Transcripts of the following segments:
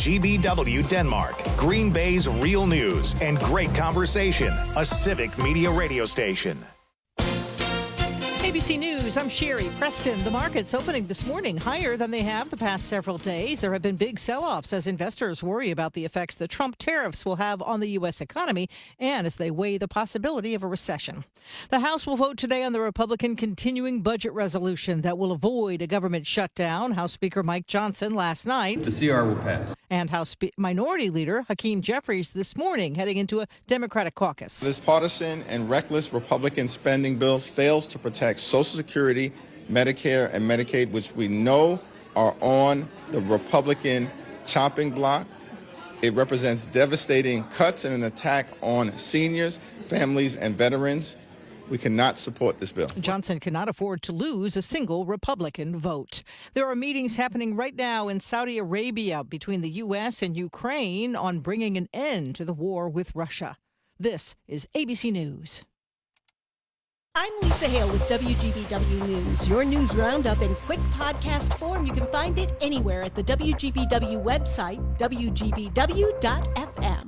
WGBW Denmark, Green Bay's real news and great conversation, a civic media radio station. ABC News, I'm Sherry Preston. The markets opening this morning higher than they have the past several days. There have been big sell-offs as investors worry about the effects the Trump tariffs will have on the U.S. economy and as they weigh the possibility of a recession. The House will vote today on the Republican continuing budget resolution that will avoid a government shutdown. House Speaker Mike Johnson last night. The CR will pass. And House Minority Leader Hakeem Jeffries this morning heading into a Democratic caucus. This partisan and reckless Republican spending bill fails to protect Social Security, Medicare, and Medicaid, which we know are on the Republican chopping block. It represents devastating cuts and an attack on seniors, families, and veterans. We cannot support this bill. Johnson cannot afford to lose a single Republican vote. There are meetings happening right now in Saudi Arabia between the U.S. and Ukraine on bringing an end to the war with Russia. This is ABC News. I'm Lisa Hale with WGBW News. Your news roundup in quick podcast form. You can find it anywhere at the WGBW website, WGBW.FM.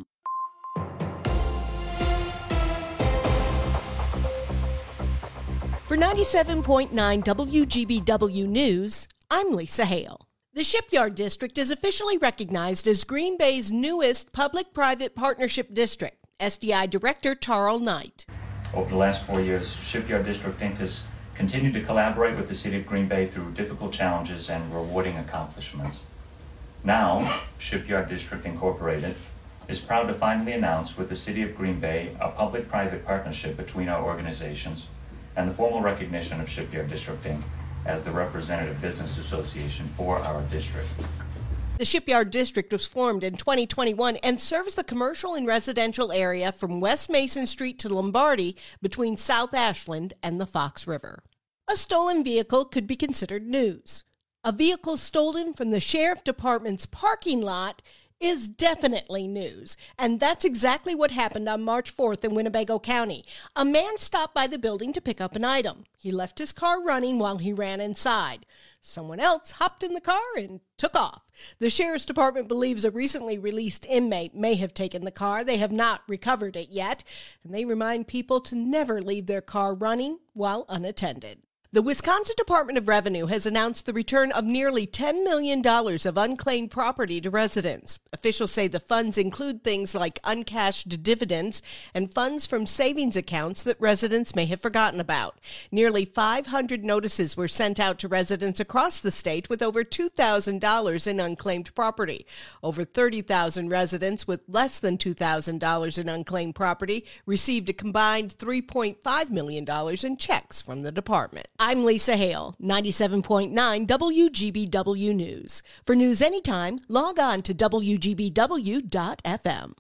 For 97.9 WGBW News, I'm Lisa Hale. The Shipyard District is officially recognized as Green Bay's newest public-private partnership district. SDI Director Tarl Knight. Over the last 4 years, Shipyard District Inc. has continued to collaborate with the City of Green Bay through difficult challenges and rewarding accomplishments. Now, Shipyard District Incorporated is proud to finally announce with the City of Green Bay a public-private partnership between our organizations and the formal recognition of Shipyard District Inc. as the representative business association for our district. The Shipyard District was formed in 2021 and serves the commercial and residential area from West Mason Street to Lombardy between South Ashland and the Fox River. A stolen vehicle could be considered news. A vehicle stolen from the Sheriff Department's parking lot is definitely news, and that's exactly what happened on March 4th in Winnebago County. A man stopped by the building to pick up an item. He left his car running while he ran inside. Someone else hopped in the car and took off. The Sheriff's Department believes a recently released inmate may have taken the car. They have not recovered it yet, and they remind people to never leave their car running while unattended. The Wisconsin Department of Revenue has announced the return of nearly $10 million of unclaimed property to residents. Officials say the funds include things like uncashed dividends and funds from savings accounts that residents may have forgotten about. Nearly 500 notices were sent out to residents across the state with over $2,000 in unclaimed property. Over 30,000 residents with less than $2,000 in unclaimed property received a combined $3.5 million in checks from the department. I'm Lisa Hale, 97.9 WGBW News. For news anytime, log on to WGBW.FM.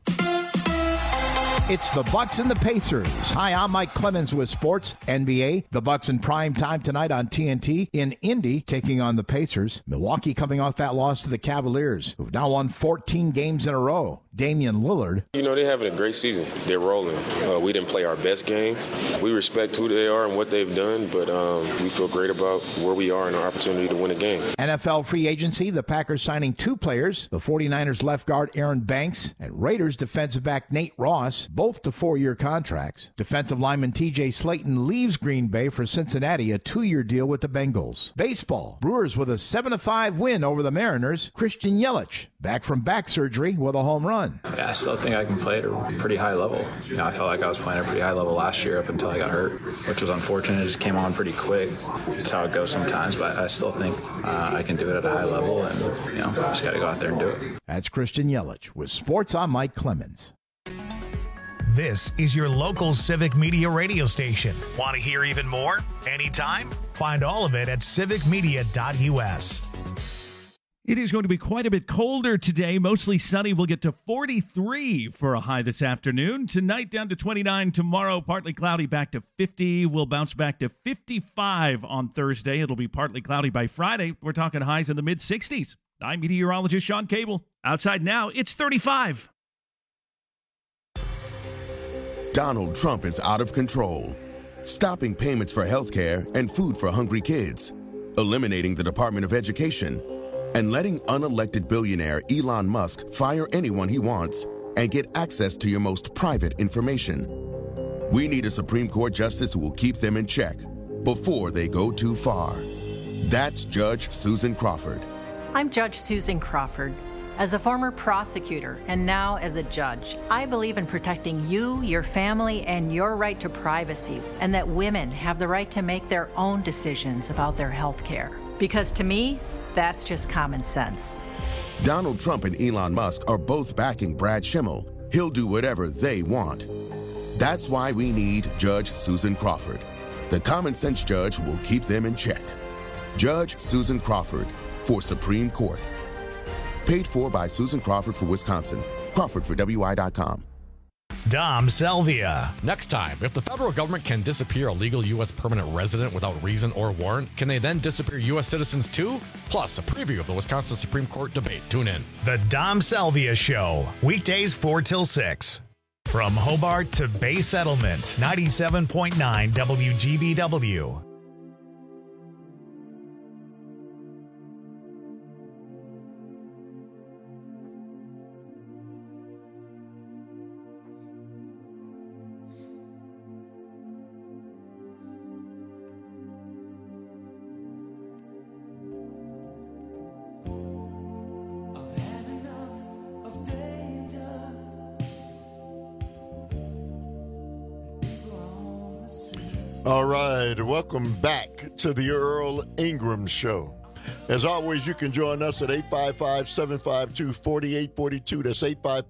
It's the Bucks and the Pacers. Hi, I'm Mike Clemens with Sports NBA. The Bucks in prime time tonight on TNT in Indy, taking on the Pacers. Milwaukee coming off that loss to the Cavaliers, who've now won 14 games in a row. Damian Lillard. You know, they're having a great season. They're rolling. We didn't play our best game. We respect who they are and what they've done, but we feel great about where we are and our opportunity to win a game. NFL free agency, the Packers signing two players, the 49ers left guard Aaron Banks and Raiders defensive back Nate Ross, both to 4-year contracts. Defensive lineman TJ Slayton leaves Green Bay for Cincinnati, a 2-year deal with the Bengals. Baseball, Brewers with a 7-5 win over the Mariners. Christian Yelich, back from back surgery with a home run. Yeah, I still think I can play at a pretty high level. You know, I felt like I was playing at a pretty high level last year up until I got hurt, which was unfortunate. It just came on pretty quick. That's how it goes sometimes, but I still think I can do it at a high level, and, you know, just got to go out there and do it. That's Christian Yelich with Sports. I'm Mike Clemens. This is your local civic media radio station. Want to hear even more? Anytime? Find all of it at civicmedia.us. It is going to be quite a bit colder today. Mostly sunny. We'll get to 43 for a high this afternoon. Tonight down to 29. Tomorrow partly cloudy, back to 50. We'll bounce back to 55 on Thursday. It'll be partly cloudy by Friday. We're talking highs in the mid-60s. I'm meteorologist Sean Cable. Outside now, it's 35. Donald Trump is out of control, stopping payments for health care and food for hungry kids, eliminating the Department of Education, and letting unelected billionaire Elon Musk fire anyone he wants and get access to your most private information. We need a Supreme Court justice who will keep them in check before they go too far. That's Judge Susan Crawford. I'm Judge Susan Crawford. As a former prosecutor and now as a judge, I believe in protecting you, your family, and your right to privacy, and that women have the right to make their own decisions about their health care. Because to me, that's just common sense. Donald Trump and Elon Musk are both backing Brad Schimmel. He'll do whatever they want. That's why we need Judge Susan Crawford, the common sense judge who will keep them in check. Judge Susan Crawford for Supreme Court. Paid for by Susan Crawford for Wisconsin. Crawford for WI.com. Dom Selvia. Next time, if the federal government can disappear a legal U.S. permanent resident without reason or warrant, can they then disappear U.S. citizens too? Plus, a preview of the Wisconsin Supreme Court debate. Tune in. The Dom Selvia Show. Weekdays 4 till 6. From Hobart to Bay Settlement. 97.9 WGBW. All right, welcome back to the Earl Ingram Show. As always, you can join us at 855-752-4842. That's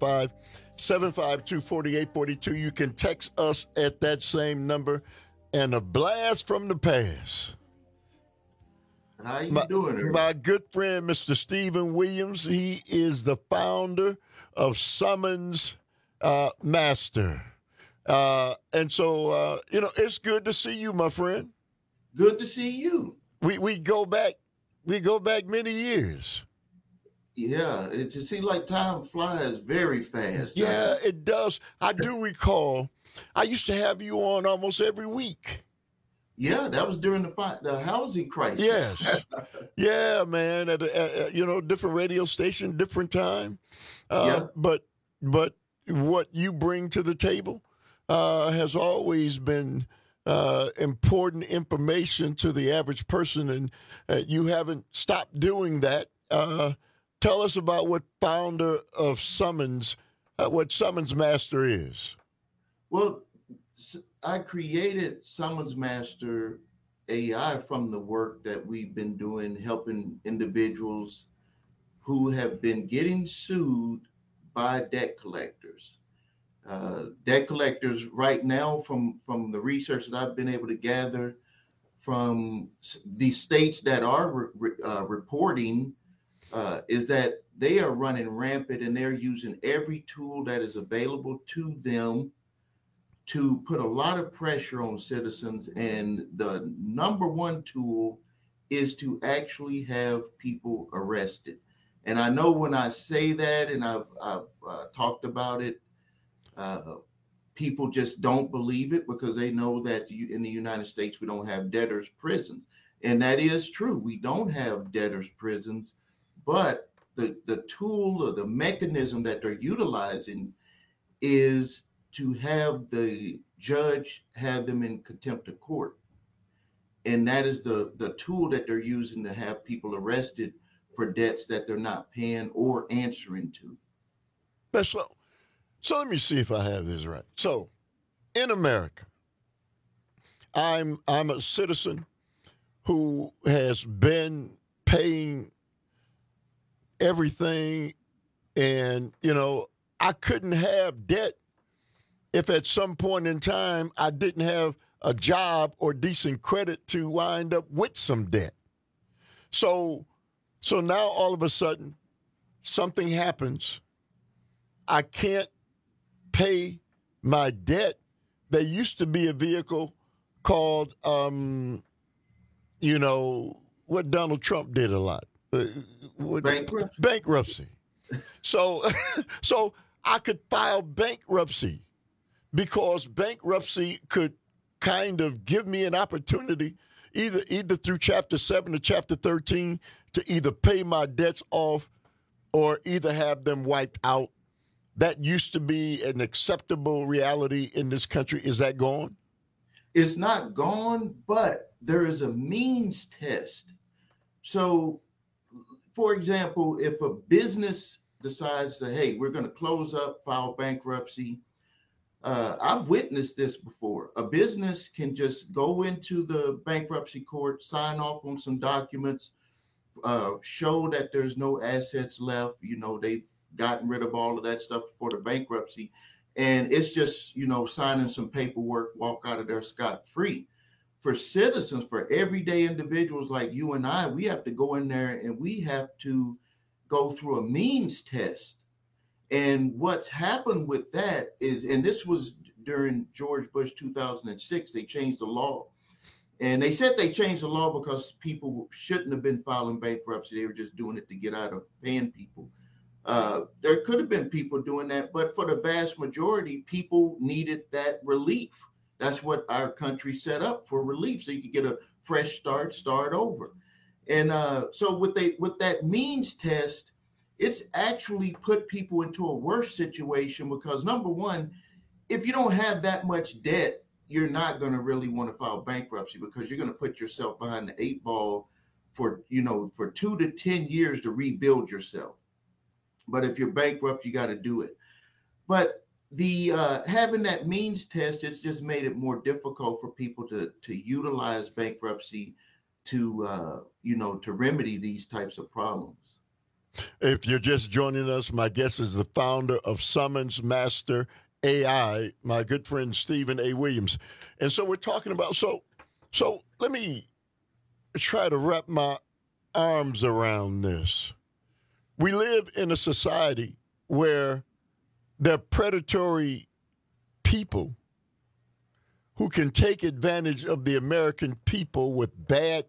855-752-4842. You can text us at that same number. And a blast from the past. How you doing, Earl? My good friend, Mr. Stephen Williams, he is the founder of Summons Master. And so, it's good to see you, my friend. Good to see you. We go back many years. Yeah, it seems like time flies very fast. Yeah, it does. I do recall, I used to have you on almost every week. Yeah, that was during the housing crisis. Yes. Yeah, man, at a different radio station, different time. But what you bring to the table has always been important information to the average person, and you haven't stopped doing that. Tell us about what founder of Summons, what Summons Master is. Well, I created Summons Master AI from the work that we've been doing, helping individuals who have been getting sued by debt collectors. Debt collectors right now, from the research that I've been able to gather from the states that are reporting, is that they are running rampant and they're using every tool that is available to them to put a lot of pressure on citizens. And the number one tool is to actually have people arrested. And I know when I say that, and I've talked about it, people just don't believe it because they know that in the United States, we don't have debtors' prisons. And that is true. We don't have debtors' prisons, but the tool or the mechanism that they're utilizing is to have the judge have them in contempt of court. And that is the tool that they're using to have people arrested for debts that they're not paying or answering to. That's so let me see if I have this right. So in America, I'm a citizen who has been paying everything, and I couldn't have debt if at some point in time I didn't have a job or decent credit to wind up with some debt. So now all of a sudden something happens. I can't pay my debt. There used to be a vehicle called, what Donald Trump did a lot. Bankruptcy. So I could file bankruptcy because bankruptcy could kind of give me an opportunity, either through Chapter 7 or Chapter 13 to either pay my debts off or either have them wiped out. That used to be an acceptable reality in this country. Is that gone? It's not gone, but there is a means test. So, for example, if a business decides that, hey, we're going to close up, file bankruptcy, I've witnessed this before. A business can just go into the bankruptcy court, sign off on some documents, show that there's no assets left. They've gotten rid of all of that stuff before the bankruptcy. And it's just, signing some paperwork, walk out of there scot-free. For citizens, for everyday individuals like you and I, we have to go in there and we have to go through a means test. And what's happened with that is, and this was during George Bush 2006, they changed the law. And they said they changed the law because people shouldn't have been filing bankruptcy. They were just doing it to get out of paying people. There could have been people doing that, but for the vast majority, people needed that relief. That's what our country set up for, relief, so you could get a fresh start over. And so with that means test, it's actually put people into a worse situation because, number one, if you don't have that much debt, you're not going to really want to file bankruptcy because you're going to put yourself behind the 8 ball for 2 to 10 years to rebuild yourself. But if you're bankrupt, you got to do it. But the having that means test, it's just made it more difficult for people to utilize bankruptcy to remedy these types of problems. If you're just joining us, my guest is the founder of Summons Master AI, my good friend Stephen A. Williams. And so we're talking about, so let me try to wrap my arms around this. We live in a society where there are predatory people who can take advantage of the American people with bad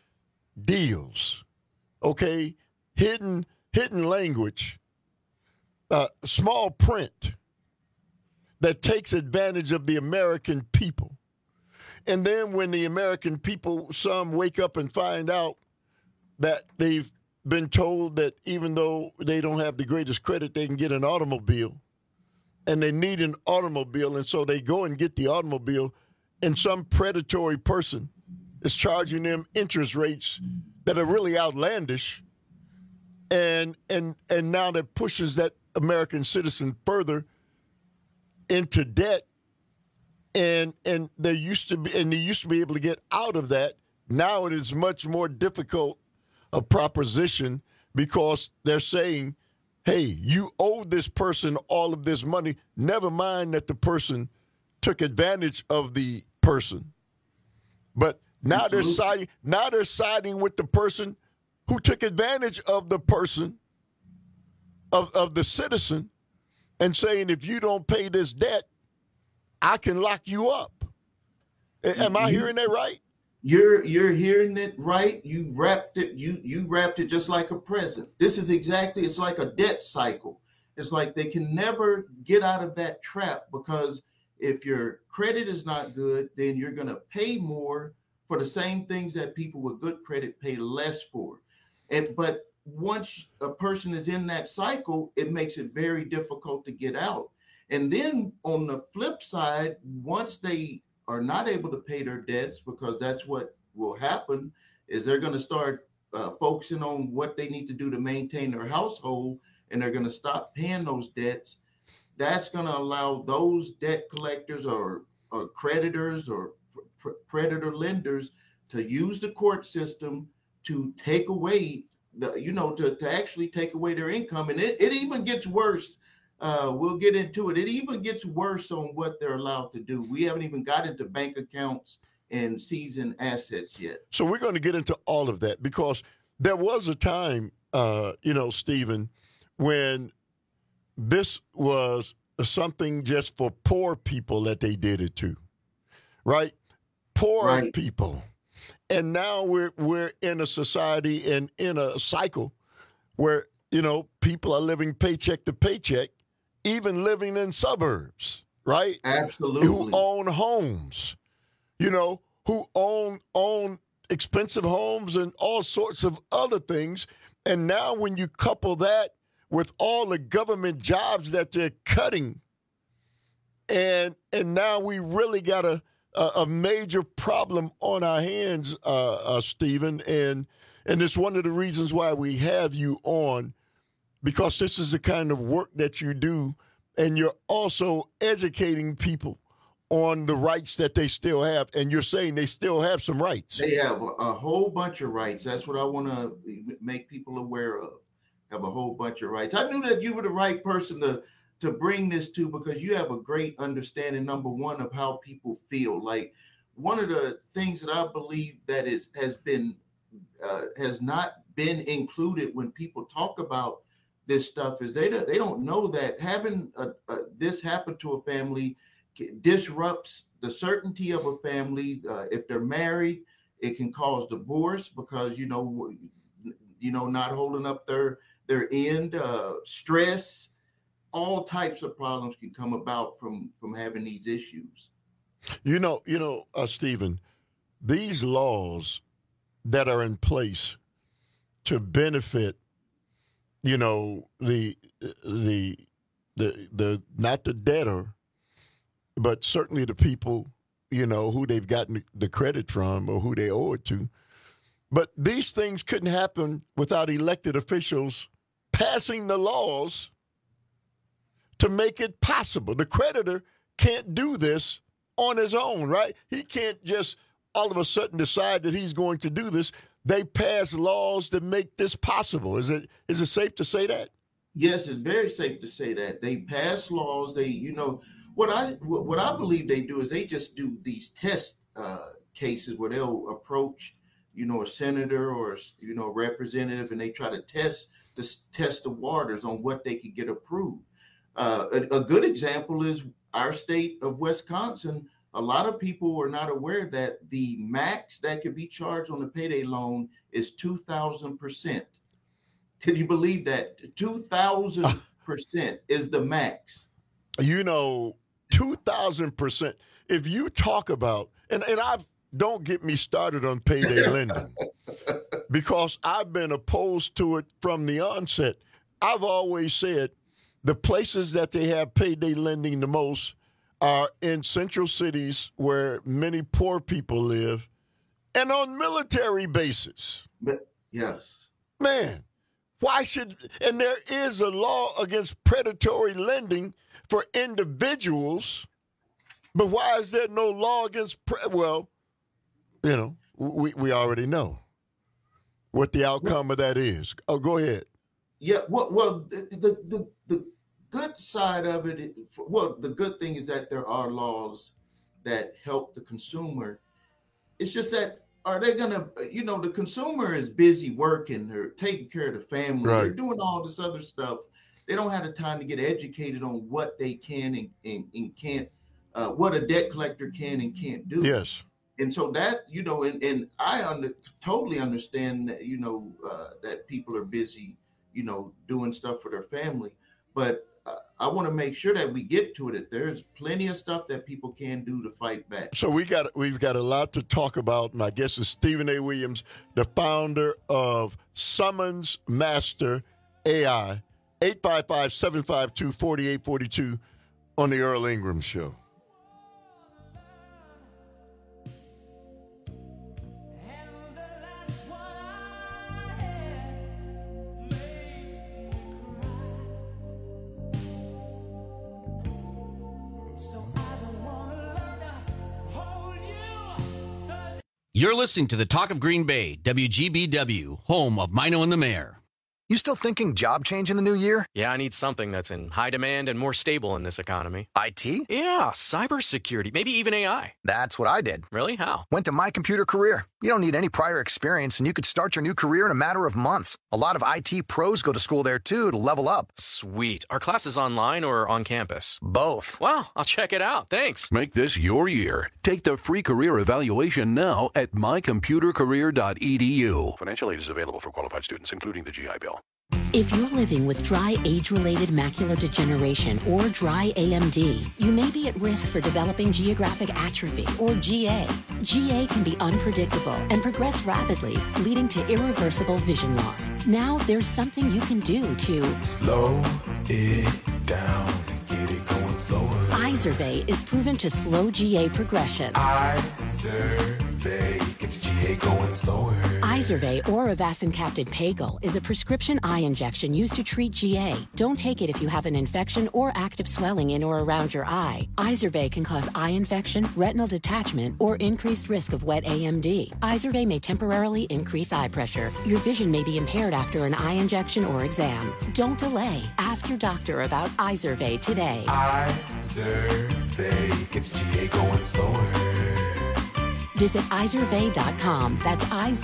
deals, okay? Hidden language, small print that takes advantage of the American people. And then when the American people, some wake up and find out that they've been told that even though they don't have the greatest credit, they can get an automobile, and they need an automobile, and so they go and get the automobile, and some predatory person is charging them interest rates that are really outlandish, and now that pushes that American citizen further into debt, and they used to be able to get out of that. Now it is much more difficult a proposition because they're saying, hey, you owe this person all of this money. Never mind that the person took advantage of the person. But now they're siding with the person who took advantage of the person, of the citizen, and saying, if you don't pay this debt, I can lock you up. Am I hearing that right? You're hearing it right. You wrapped it just like a present. This is exactly, it's like a debt cycle. It's like they can never get out of that trap because if your credit is not good, then you're going to pay more for the same things that people with good credit pay less for. But once a person is in that cycle, it makes it very difficult to get out. And then on the flip side, once they are not able to pay their debts, because that's what will happen, is they're going to start focusing on what they need to do to maintain their household, and they're going to stop paying those debts. That's going to allow those debt collectors or creditors or predator lenders to use the court system to take away to actually take away their income. And it even gets worse. We'll get into it. It even gets worse on what they're allowed to do. We haven't even got into bank accounts and seizing assets yet. So we're going to get into all of that because there was a time, Stephen, when this was something just for poor people that they did it to, right? Poor people. And now we're in a society and in a cycle where, people are living paycheck to paycheck, even living in suburbs, right? Absolutely. Who own homes, who own expensive homes and all sorts of other things. And now when you couple that with all the government jobs that they're cutting, and now we really got a major problem on our hands, Stephen, and it's one of the reasons why we have you on, because this is the kind of work that you do, and you're also educating people on the rights that they still have, and you're saying they still have some rights. They have a whole bunch of rights. That's what I want to make people aware of. Have a whole bunch of rights. I knew that you were the right person to bring this to, because you have a great understanding, number one, of how people feel. Like, one of the things that I believe that has not been included when people talk about this stuff is they don't know that having this happen to a family disrupts the certainty of a family. If they're married, it can cause divorce because not holding up their end, stress, all types of problems can come about from having these issues. Stephen, these laws that are in place to benefit, the not the debtor, but certainly the people, who they've gotten the credit from or who they owe it to. But these things couldn't happen without elected officials passing the laws to make it possible. The creditor can't do this on his own, right? He can't just all of a sudden decide that he's going to do this. They pass laws to make this possible. Is it safe to say that? Yes, it's very safe to say that. They pass laws. What I believe they do is they just do these test cases where they'll approach, a senator or a representative, and they try to test the waters on what they could get approved. A good example is our state of Wisconsin. A lot of people are not aware that the max that could be charged on a payday loan is 2,000%. Can you believe that? 2,000% is the max. 2,000%. If you talk about, and don't get me started on payday lending, because I've been opposed to it from the onset. I've always said the places that they have payday lending the most are in central cities where many poor people live and on military bases. Yes. Man, and there is a law against predatory lending for individuals, but why is there no law against, we already know what the outcome of that is. Oh, go ahead. Yeah, well, the good side of it, the good thing is that there are laws that help the consumer. It's just that, are they going to, the consumer is busy working, they're taking care of the family, They're doing all this other stuff. They don't have the time to get educated on what they can and can't, what a debt collector can and can't do. Yes. And so that, and I totally understand that, that people are busy, doing stuff for their family. But I want to make sure that we get to it. That there's plenty of stuff that people can do to fight back. So we've got a lot to talk about. My guest is Stephen A. Williams, the founder of Summons Master AI. 855-752-4842 on the Earl Ingram Show. You're listening to the Talk of Green Bay, WGBW, home of Mino and the Mayor. You still thinking job change in the new year? Yeah, I need something that's in high demand and more stable in this economy. IT? Yeah, cybersecurity, maybe even AI. That's what I did. Really? How? Went to My Computer Career. You don't need any prior experience, and you could start your new career in a matter of months. A lot of IT pros go to school there, too, to level up. Sweet. Are classes online or on campus? Both. Wow, I'll check it out. Thanks. Make this your year. Take the free career evaluation now at mycomputercareer.edu. Financial aid is available for qualified students, including the GI Bill. If you're living with dry age-related macular degeneration or dry AMD, you may be at risk for developing geographic atrophy or GA. GA can be unpredictable and progress rapidly, leading to irreversible vision loss. Now there's something you can do to slow it down and get it going slower. Izervay is proven to slow GA progression. Izervay gets GA going slower. Izervay or avacincaptad pegol is a prescription eye injection used to treat GA. Don't take it if you have an infection or active swelling in or around your eye. Izervay can cause eye infection, retinal detachment, or increased risk of wet AMD. Izervay may temporarily increase eye pressure. Your vision may be impaired after an eye injection or exam. Don't delay. Ask your doctor about Izervay today. Izervay gets GA going slower. Visit Izervay.com. That's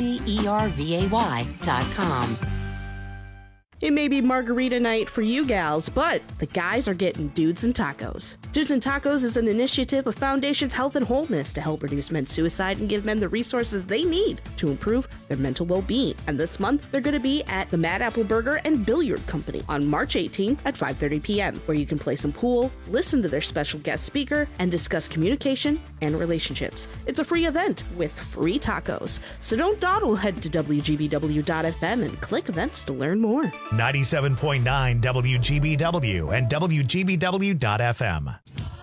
IZERVAY.com. It may be margarita night for you gals, but the guys are getting Dudes and Tacos. Dudes and Tacos is an initiative of Foundations Health and Wholeness to help reduce men's suicide and give men the resources they need to improve their mental well-being. And this month, they're going to be at the Mad Apple Burger and Billiard Company on March 18th at 5:30 p.m., where you can play some pool, listen to their special guest speaker, and discuss communication and relationships. It's a free event with free tacos. So don't dawdle, head to WGBW.FM and click events to learn more. 97.9 WGBW and WGBW.FM.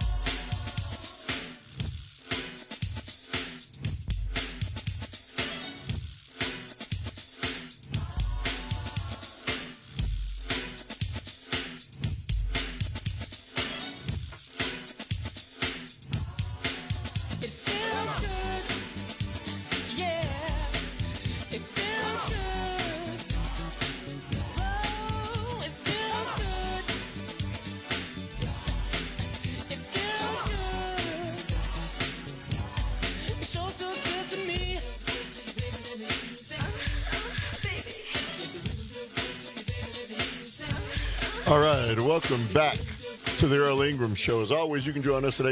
All right, welcome back to the Earl Ingram Show. As always, you can join us at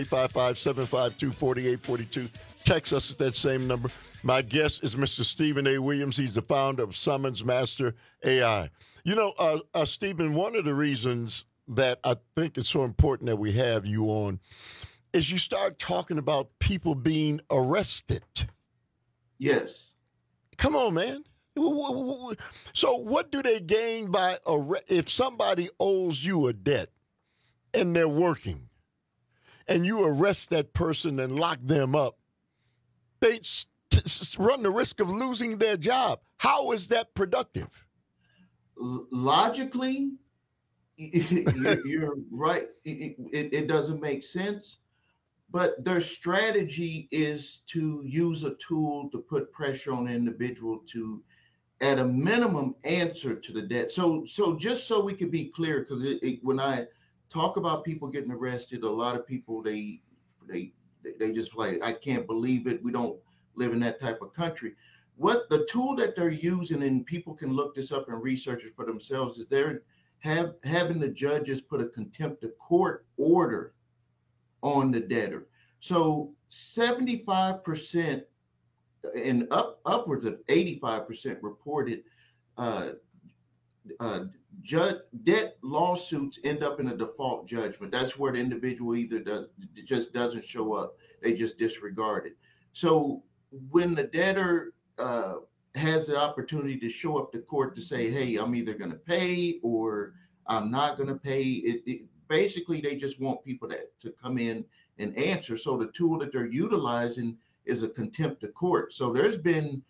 855-752-4842. Text us at that same number. My guest is Mr. Stephen A. Williams. He's the founder of Summons Master AI. You know, Stephen, one of the reasons that I think it's so important that we have you on is you start talking about people being arrested. Yes. Come on, man. So what do they gain by if somebody owes you a debt and they're working and you arrest that person and lock them up? They run the risk of losing their job. How is that productive? Logically, you're right. It doesn't make sense. But their strategy is to use a tool to put pressure on an individual to, at a minimum, answer to the debt. So just so we can be clear, because when I talk about people getting arrested, a lot of people, they just like, I can't believe it. We don't live in that type of country. What the tool that they're using, and people can look this up and research it for themselves, is they're having the judges put a contempt of court order on the debtor. So 75% and upwards of 85% reported debt lawsuits end up in a default judgment. That's where the individual either just doesn't show up, they just disregard it. So when the debtor has the opportunity to show up to court to say, hey, I'm either going to pay or I'm not going to pay, basically they just want people to come in and answer. So the tool that they're utilizing is a contempt of court. So there's been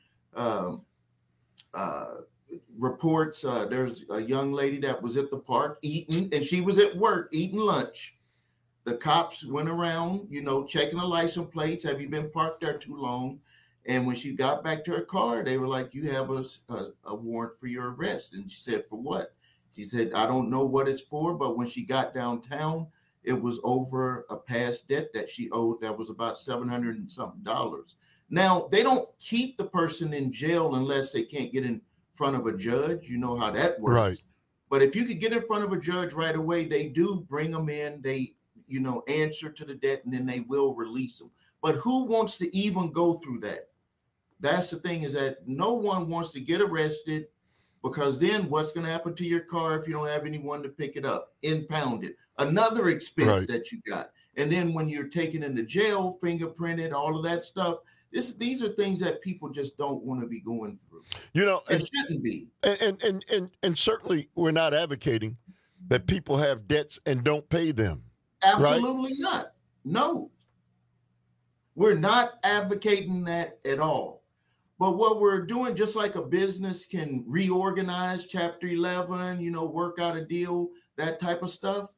reports. There's a young lady that was at the park eating, and she was at work eating lunch. The cops went around, checking the license plates. Have you been parked there too long? And when she got back to her car, they were like, you have a warrant for your arrest. And she said, for what? She said, I don't know what it's for, but when she got downtown, it was over a past debt that she owed that was about $700 and something. Now, they don't keep the person in jail unless they can't get in front of a judge. You know how that works. Right. But if you could get in front of a judge right away, they do bring them in. They, answer to the debt, and then they will release them. But who wants to even go through that? That's the thing, is that no one wants to get arrested, because then what's going to happen to your car if you don't have anyone to pick it up? Impound it. Another expense that you got. And then when you're taken into jail, fingerprinted, all of that stuff. These are things that people just don't want to be going through. You know, it shouldn't be. And certainly we're not advocating that people have debts and don't pay them. Absolutely right? not. No. We're not advocating that at all. But what we're doing, just like a business can reorganize Chapter 11, work out a deal, that type of stuff.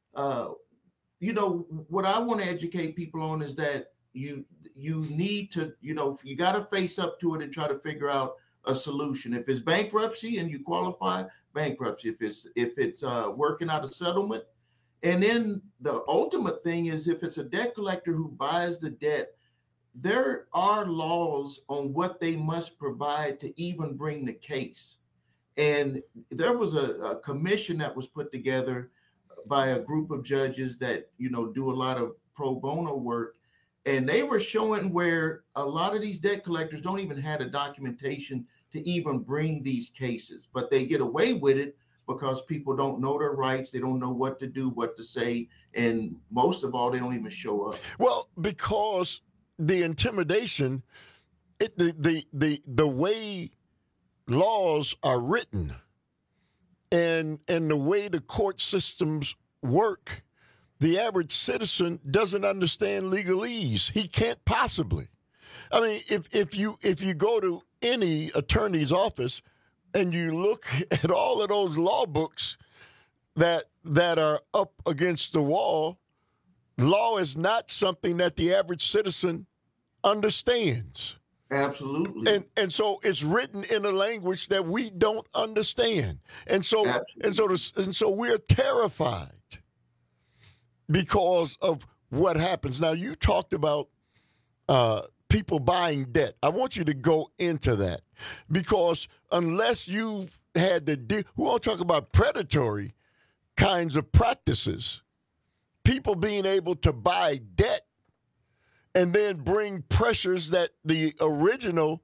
What I want to educate people on is that you need to, you got to face up to it and try to figure out a solution. If it's bankruptcy and you qualify, bankruptcy. If it's working out a settlement. And then the ultimate thing is if it's a debt collector who buys the debt, there are laws on what they must provide to even bring the case. And there was a commission that was put together by a group of judges that, do a lot of pro bono work. And they were showing where a lot of these debt collectors don't even have the documentation to even bring these cases, but they get away with it because people don't know their rights. They don't know what to do, what to say. And most of all, they don't even show up. Well, because the intimidation, the way laws are written and the way the court systems work, the average citizen doesn't understand legalese. He can't possibly. I mean, if you go to any attorney's office and you look at all of those law books that are up against the wall, law is not something that the average citizen understands. Absolutely. And so it's written in a language that we don't understand. And so we're terrified because of what happens. Now, you talked about people buying debt. I want you to go into that because unless you had we won't talk about predatory kinds of practices, people being able to buy debt and then bring pressures that the original,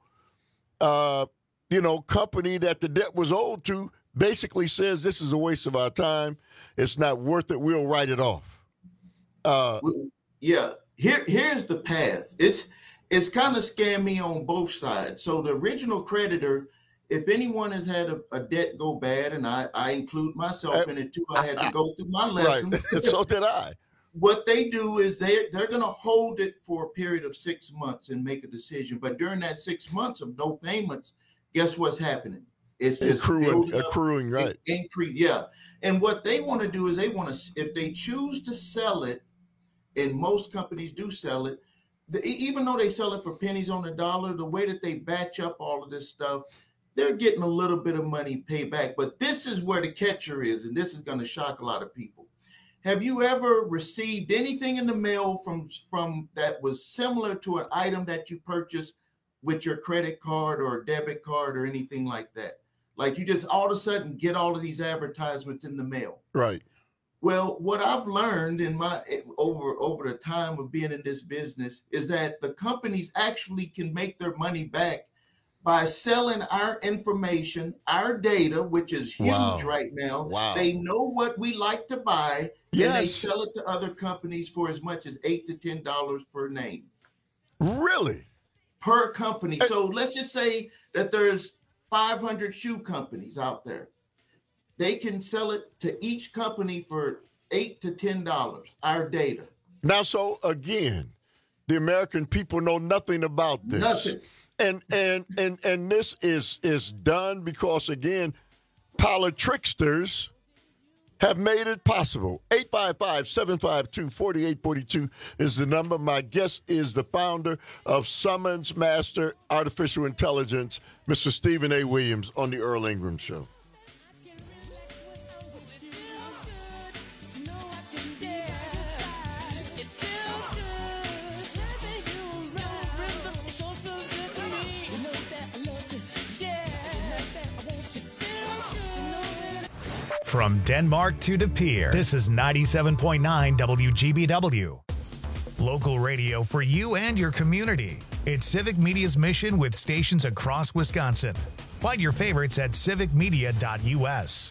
company that the debt was owed to basically says this is a waste of our time. It's not worth it. We'll write it off. Here's the path. It's kind of scammy on both sides. So the original creditor, if anyone has had a debt go bad, and I include myself in it too, I had to go through my lessons. Right. So did I. What they do is they're going to hold it for a period of 6 months and make a decision. But during that 6 months of no payments, guess what's happening? It's just accruing, right? Yeah. And what they want to do is if they choose to sell it, and most companies do sell it, even though they sell it for pennies on the dollar, the way that they batch up all of this stuff, they're getting a little bit of money paid back. But this is where the catcher is, and this is going to shock a lot of people. Have you ever received anything in the mail from that was similar to an item that you purchased with your credit card or debit card or anything like that? Like you just all of a sudden get all of these advertisements in the mail. Right. Well, what I've learned in my over the time of being in this business is that the companies actually can make their money back by selling our information, our data, which is huge right now. Wow. They know what we like to buy, and they sell it to other companies for as much as $8 to $10 per name. Really? Per company. So let's just say that there's 500 shoe companies out there. They can sell it to each company for $8 to $10, our data. Now, so again, the American people know nothing about this. Nothing. And this is done because, again, politricksters have made it possible. 855-752-4842 is the number. My guest is the founder of Summons Master Artificial Intelligence, Mr. Stephen A. Williams, on the Earl Ingram Show. From Denmark to De Pere, this is 97.9 WGBW. Local radio for you and your community. It's Civic Media's mission with stations across Wisconsin. Find your favorites at civicmedia.us.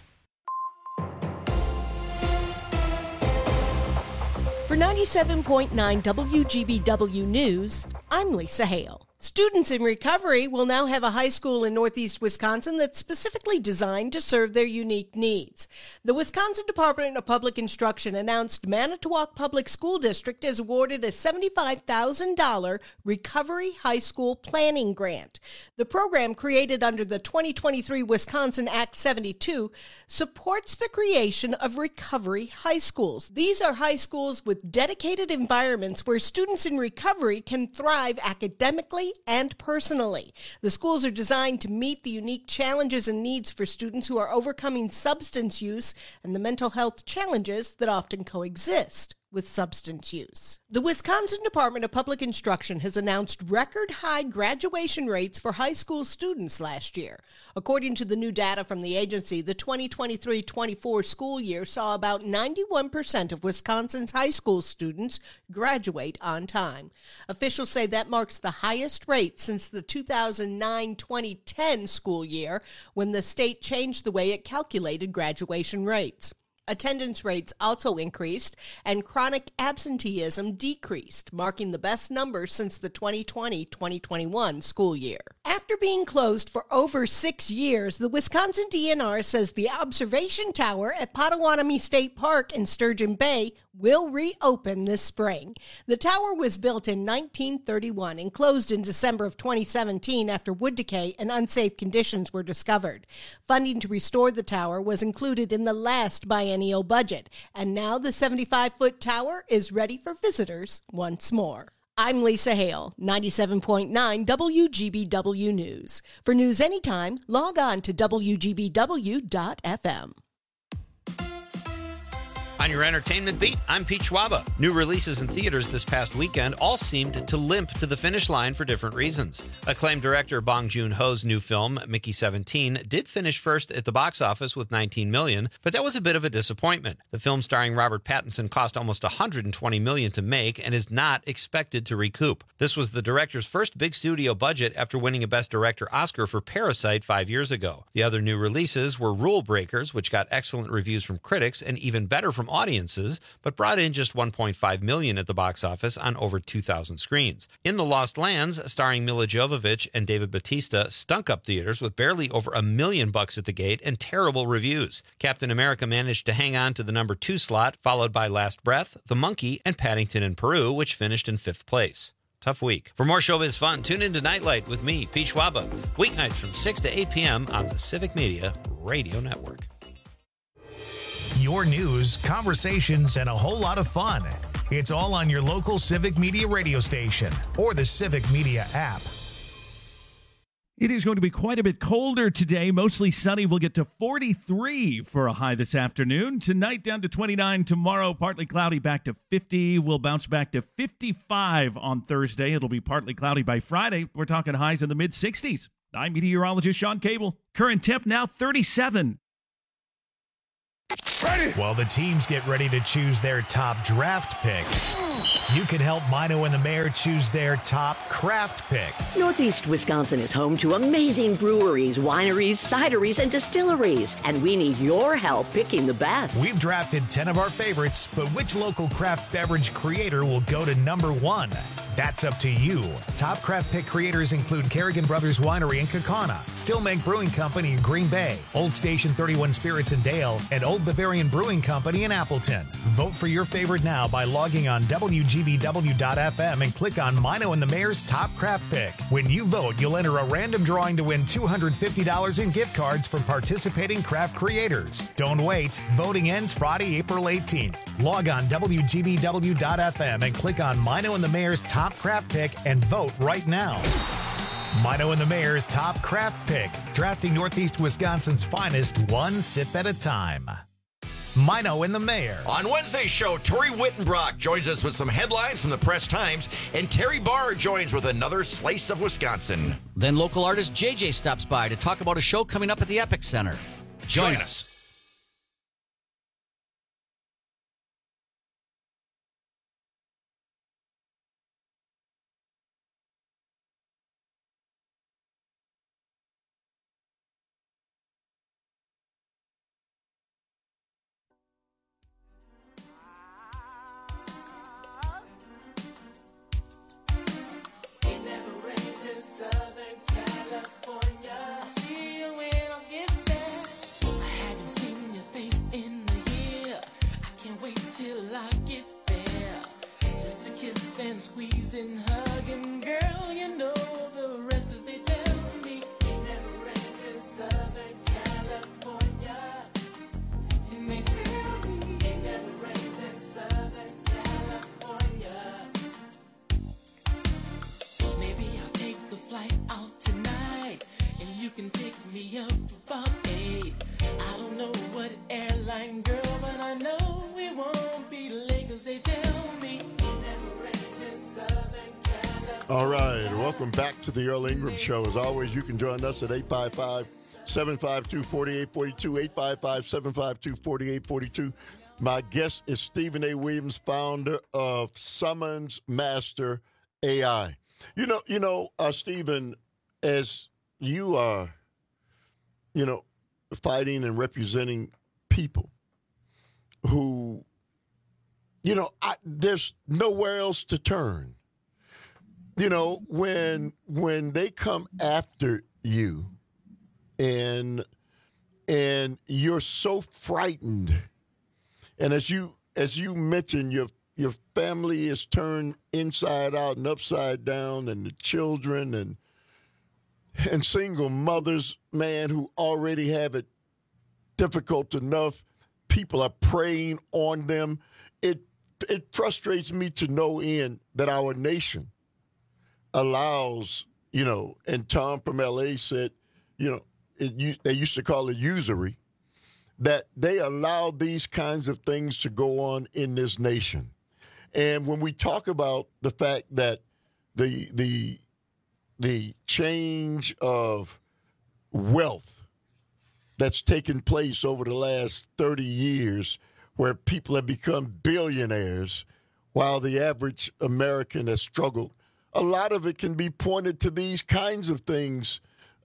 For 97.9 WGBW News, I'm Lisa Hale. Students in recovery will now have a high school in Northeast Wisconsin that's specifically designed to serve their unique needs. The Wisconsin Department of Public Instruction announced Manitowoc Public School District has awarded a $75,000 Recovery High School Planning Grant. The program, created under the 2023 Wisconsin Act 72, supports the creation of recovery high schools. These are high schools with dedicated environments where students in recovery can thrive academically and personally. The schools are designed to meet the unique challenges and needs for students who are overcoming substance use and the mental health challenges that often coexist with substance use. The Wisconsin Department of Public Instruction has announced record high graduation rates for high school students last year. According to the new data from the agency, the 2023-24 school year saw about 91% of Wisconsin's high school students graduate on time. Officials say that marks the highest rate since the 2009-2010 school year, when the state changed the way it calculated graduation rates. Attendance rates also increased, and chronic absenteeism decreased, marking the best numbers since the 2020-2021 school year. After being closed for over 6 years, the Wisconsin DNR says the observation tower at Potawatomi State Park in Sturgeon Bay will reopen this spring. The tower was built in 1931 and closed in December of 2017 after wood decay and unsafe conditions were discovered. Funding to restore the tower was included in the last biennial budget, and now the 75-foot tower is ready for visitors once more. I'm Lisa Hale, 97.9 WGBW News. For news anytime, log on to WGBW.FM. On your entertainment beat, I'm Pete Schwaba. New releases in theaters this past weekend all seemed to limp to the finish line for different reasons. Acclaimed director Bong Joon-ho's new film, Mickey 17, did finish first at the box office with $19 million, but that was a bit of a disappointment. The film starring Robert Pattinson cost almost $120 million to make and is not expected to recoup. This was the director's first big studio budget after winning a Best Director Oscar for Parasite 5 years ago. The other new releases were Rule Breakers, which got excellent reviews from critics and even better from audiences, but brought in just $1.5 million at the box office on over 2,000 screens. In the Lost Lands, starring Mila Jovovich and David Bautista, stunk up theaters with barely over $1 million at the gate and terrible reviews. Captain America managed to hang on to the number 2 slot, followed by Last Breath, The Monkey, and Paddington in Peru, which finished in 5th place. Tough week. For more showbiz fun, tune into Nightlight with me, Pete Schwaba, weeknights from 6 to 8 p.m. on the Civic Media Radio Network. Your news, conversations, and a whole lot of fun. It's all on your local Civic Media radio station or the Civic Media app. It is going to be quite a bit colder today. Mostly sunny. We'll get to 43 for a high this afternoon. Tonight down to 29. Tomorrow partly cloudy, back to 50. We'll bounce back to 55 on Thursday. It'll be partly cloudy by Friday. We're talking highs in the mid-60s. I'm meteorologist Sean Cable. Current temp now 37. While the teams get ready to choose their top draft pick, you can help Mino and the Mayor choose their top craft pick. Northeast Wisconsin is home to amazing breweries, wineries, cideries, and distilleries, and we need your help picking the best. We've drafted 10 of our favorites, but which local craft beverage creator will go to number 1? That's up to you. Top craft pick creators include Kerrigan Brothers Winery in Kaukauna, Stillmank Brewing Company in Green Bay, Old Station 31 Spirits in Dale, and Old Bavarian Brewing Company in Appleton. Vote for your favorite now by logging on WGBW.FM and click on Mino and the Mayor's Top Craft Pick. When you vote, you'll enter a random drawing to win $250 in gift cards from participating craft creators. Don't wait. Voting ends Friday, April 18th. Log on WGBW.FM and click on Mino and the Mayor's Top Craft Pick and vote right now. Mino and the Mayor's Top Craft Pick, drafting Northeast Wisconsin's finest one sip at a time. Mino and the Mayor. On Wednesday's show, Tori Wittenbrock joins us with some headlines from the Press Times, and Terry Barr joins with another slice of Wisconsin. Then local artist JJ stops by to talk about a show coming up at the Epic Center. Join us. wait till I get there, just to kiss and squeeze and hug. And girl, you know the rest, 'cause they tell me it never rains in Southern California. And they tell me it never rains in Southern California. Maybe I'll take the flight out tonight, and you can pick me up about 8. I don't know what airline, girl, but I know we won't be late, 'cause they tell me it never rains in Southern California. All right, welcome back to the Earl Ingram Show. As always, you can join us at 855-752-4842, 855-752-4842. My guest is Stephen A. Williams, founder of Summons Master AI. Stephen, as you are, fighting and representing people who, there's nowhere else to turn. When they come after you and you're so frightened, and as you mentioned, your family is turned inside out and upside down, and the children and single mothers, man, who already have it difficult enough. People are preying on them. It frustrates me to no end that our nation allows, and Tom from LA said, they used to call it usury, that they allow these kinds of things to go on in this nation. And when we talk about the fact that the change of wealth that's taken place over the last 30 years, where people have become billionaires while the average American has struggled, a lot of it can be pointed to these kinds of things,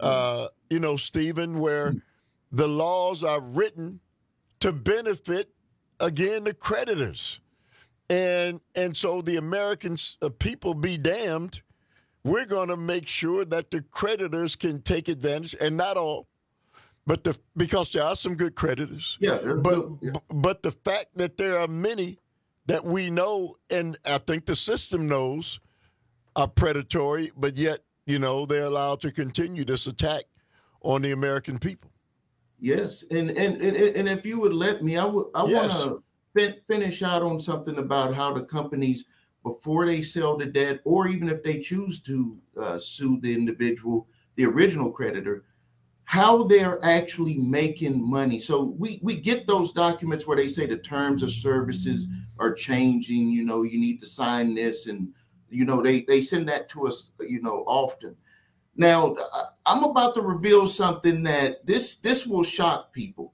Stephen, where the laws are written to benefit, again, the creditors. And so the Americans, people be damned, we're going to make sure that the creditors can take advantage, and not all, but because there are some good creditors. Yeah. But the fact that there are many that we know, and I think the system knows, are predatory, but yet, they're allowed to continue this attack on the American people. Yes, and if you would let me, I want to finish out on something about how the companies, before they sell the debt, or even if they choose to sue the individual, the original creditor, how they're actually making money. So we get those documents where they say the terms of services are changing, you need to sign this, and, they send that to us, often. Now, I'm about to reveal something that this will shock people.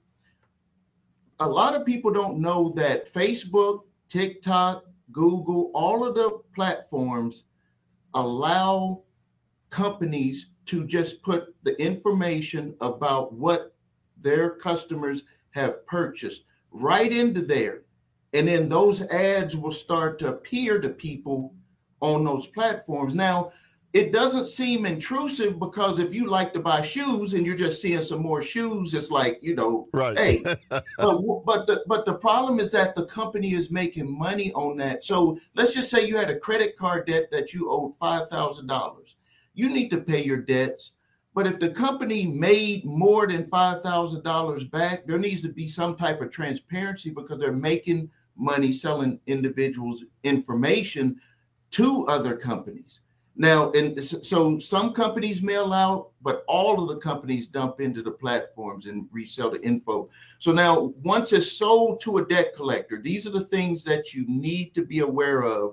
A lot of people don't know that Facebook, TikTok, Google, all of the platforms allow companies to just put the information about what their customers have purchased right into there. And then those ads will start to appear to people on those platforms. Now, it doesn't seem intrusive, because if you like to buy shoes and you're just seeing some more shoes, it's like, right. Hey, but the problem is that the company is making money on that. So let's just say you had a credit card debt that you owed $5,000. You need to pay your debts. But if the company made more than $5,000 back, there needs to be some type of transparency, because they're making money selling individuals information to other companies. Now, and so some companies mail out, but all of the companies dump into the platforms and resell the info. So now, once it's sold to a debt collector, these are the things that you need to be aware of.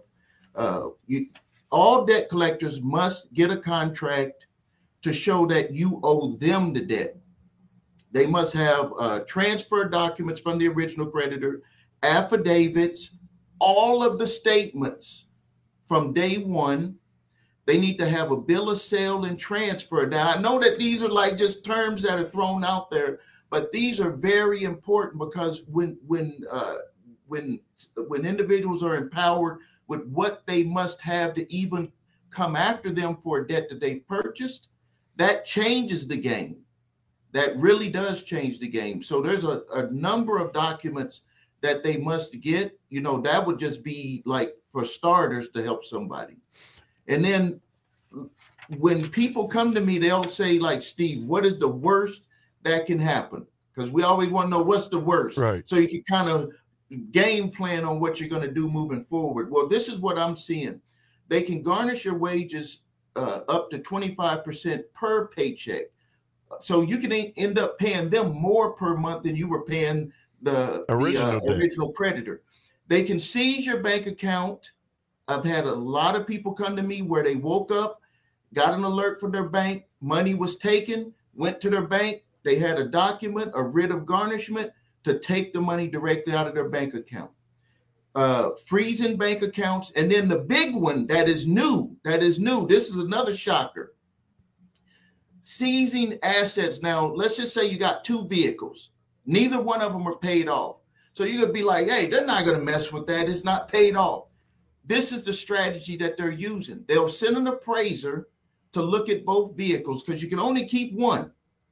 All debt collectors must get a contract to show that you owe them the debt. They must have transfer documents from the original creditor, affidavits, all of the statements from day one. They need to have a bill of sale and transfer. Now, I know that these are like just terms that are thrown out there, but these are very important, because when individuals are empowered with what they must have to even come after them for a debt that they've purchased, that changes the game. That really does change the game. So there's a number of documents that they must get, that would just be like for starters to help somebody. And then when people come to me, they'll say, like, Steve, what is the worst that can happen? Because we always want to know what's the worst. Right. So you can kind of game plan on what you're going to do moving forward. Well, this is what I'm seeing. They can garnish your wages up to 25% per paycheck. So you can end up paying them more per month than you were paying the original creditor. They can seize your bank account. I've had a lot of people come to me where they woke up, got an alert from their bank, money was taken, went to their bank, they had a document, a writ of garnishment to take the money directly out of their bank account. Freezing bank accounts. And then the big one that is new, this is another shocker. Seizing assets. Now, let's just say you got 2 vehicles. Neither one of them are paid off. So you're going to be like, hey, they're not going to mess with that. It's not paid off. This is the strategy that they're using. They'll send an appraiser to look at both vehicles because you can only keep one.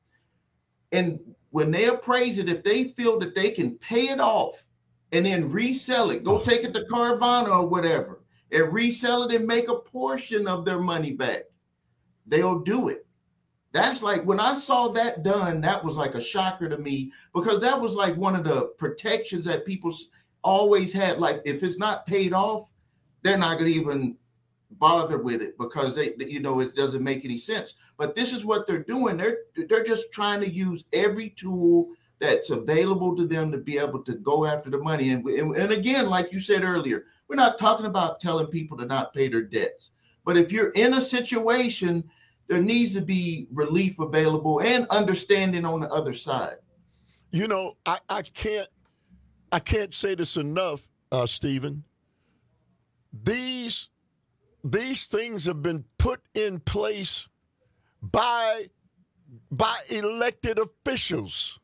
And when they appraise it, if they feel that they can pay it off and then resell it, go take it to Carvana or whatever, and resell it and make a portion of their money back, they'll do it. That's like, when I saw that done, that was like a shocker to me, because that was like one of the protections that people always had. Like, if it's not paid off, they're not going to even bother with it because it doesn't make any sense. But this is what they're doing. They're just trying to use every tool that's available to them to be able to go after the money. And again, like you said earlier, we're not talking about telling people to not pay their debts. But if you're in a situation, there needs to be relief available and understanding on the other side. I can't say this enough, Stephen. These things have been put in place by elected officials.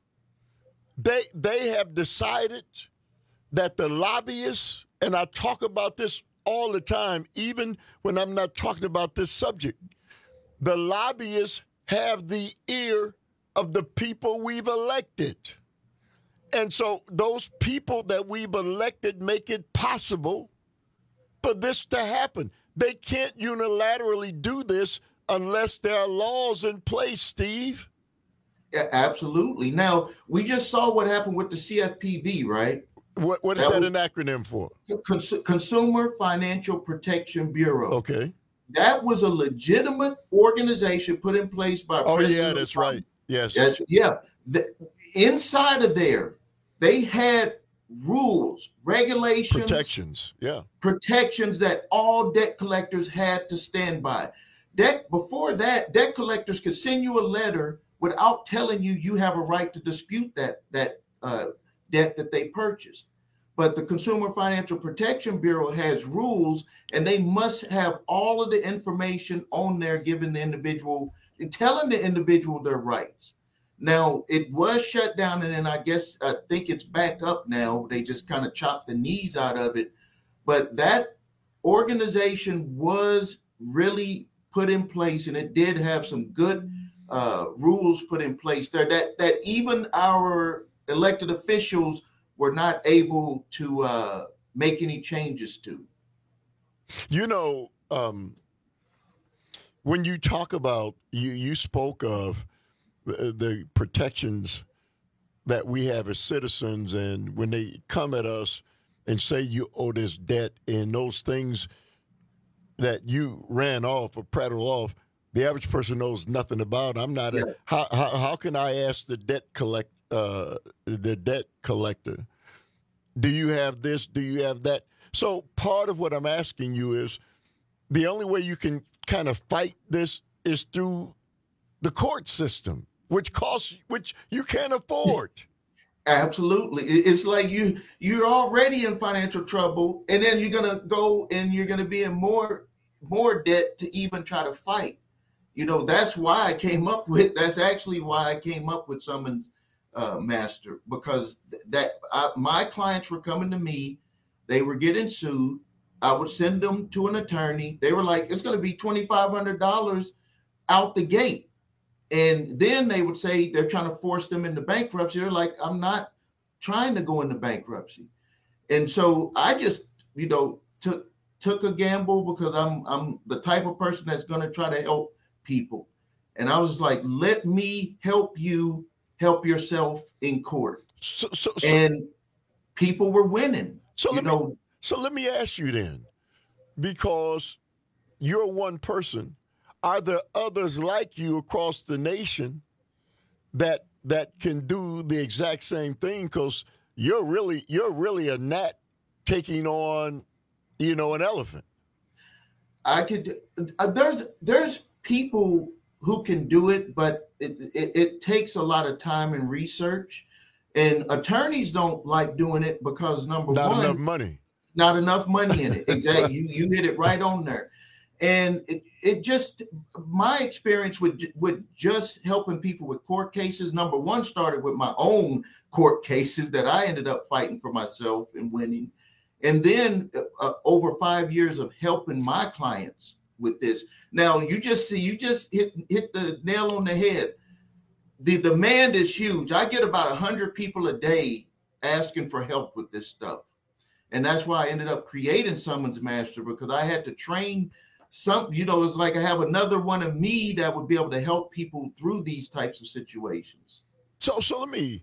They have decided that the lobbyists, and I talk about this all the time, even when I'm not talking about this subject, the lobbyists have the ear of the people we've elected. And so those people that we've elected make it possible for this to happen. They can't unilaterally do this unless there are laws in place, Steve. Yeah, absolutely. Now, we just saw what happened with the CFPB, right? What is that an acronym for? Consumer Financial Protection Bureau. Okay. That was a legitimate organization put in place by President yeah, that's Trump. right. Yes. Inside of there, they had rules, regulations, protections that all debt collectors had to stand by. Before that, debt collectors could send you a letter without telling you have a right to dispute that debt that they purchased. But the Consumer Financial Protection Bureau has rules, and they must have all of the information on there, giving the individual, telling the individual their rights. Now, it was shut down, and then I think it's back up now. They just kind of chopped the knees out of it. But that organization was really put in place, and it did have some good rules put in place there that even our elected officials were not able to make any changes to. When you talk about, you spoke of the protections that we have as citizens, and when they come at us and say you owe this debt and those things that you ran off or prattled off, the average person knows nothing about. I'm not. How can I ask the debt collector? Do you have this? Do you have that? So part of what I'm asking you is, the only way you can kind of fight this is through the court system, which you can't afford. Absolutely. It's like you're already in financial trouble, and then you're going to go and you're going to be in more debt to even try to fight. That's why that's actually why I came up with Summons Master, because my clients were coming to me, they were getting sued. I would send them to an attorney. They were like, it's going to be $2,500 out the gate. And then they would say they're trying to force them into bankruptcy. They're like, I'm not trying to go into bankruptcy. And so I just, took a gamble because I'm the type of person that's going to try to help people. And I was like, let me help you help yourself in court. And people were winning. So let me ask you then, because you're one person, are there others like you across the nation that can do the exact same thing? Because you're really a gnat taking on, an elephant. I could. There's people who can do it, but it takes a lot of time and research. And attorneys don't like doing it because not enough money in it. Exactly. You hit it right on there. And it just, my experience with just helping people with court cases, number one, started with my own court cases that I ended up fighting for myself and winning. And then over 5 years of helping my clients with this. Now you just hit the nail on the head. The demand is huge. I get about 100 people a day asking for help with this stuff. And that's why I ended up creating Summons Master, because I had to train some, it's like I have another one of me that would be able to help people through these types of situations. So let me,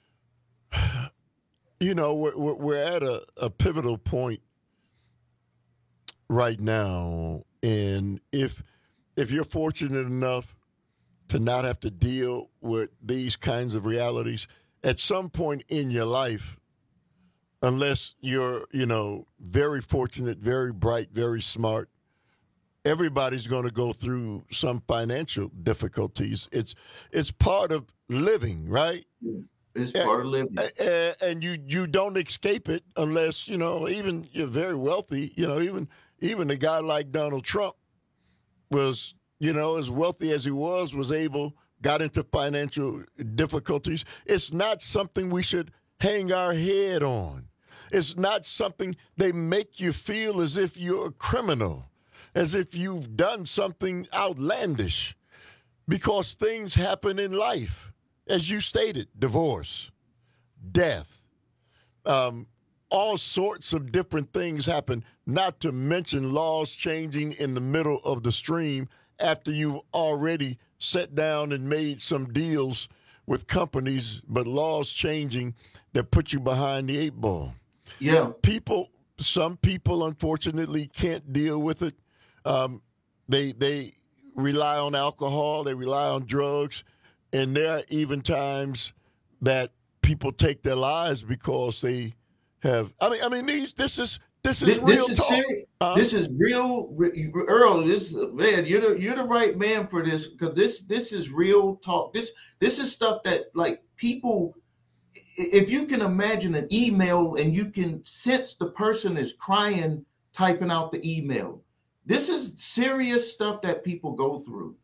we're at a pivotal point right now. And if you're fortunate enough to not have to deal with these kinds of realities at some point in your life, unless you're, very fortunate, very bright, very smart, everybody's going to go through some financial difficulties. It's part of living, right? It's part of living. And you don't escape it unless, even you're very wealthy, even a guy like Donald Trump was, as wealthy as he was got into financial difficulties. It's not something we should hang our head on. It's not something they make you feel as if you're a criminal, as if you've done something outlandish, because things happen in life. As you stated, divorce, death, all sorts of different things happen, not to mention laws changing in the middle of the stream after you've already sat down and made some deals with companies, but laws changing that put you behind the 8 ball. Yeah. Some people, unfortunately, can't deal with it. They rely on alcohol, they rely on drugs, and there are even times that people take their lives because they have. This is real talk. This is real, Earl. Man, you're the right man for this, because this is real talk. This is stuff that, like, people. If you can imagine an email and you can sense the person is crying typing out the email, this is serious stuff that people go through.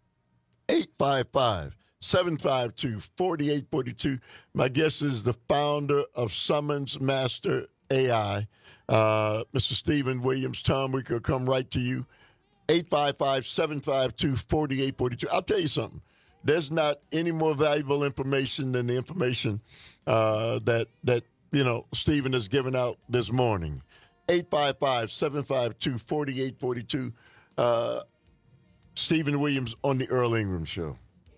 855-752-4842. My guest is the founder of Summons Master AI, Mr. Stephen Williams. Tom, we could come right to you. 855-752-4842. I'll tell you something. There's not any more valuable information than the information that Stephen has given out this morning. 855-752-4842. Stephen Williams on the Earl Ingram Show.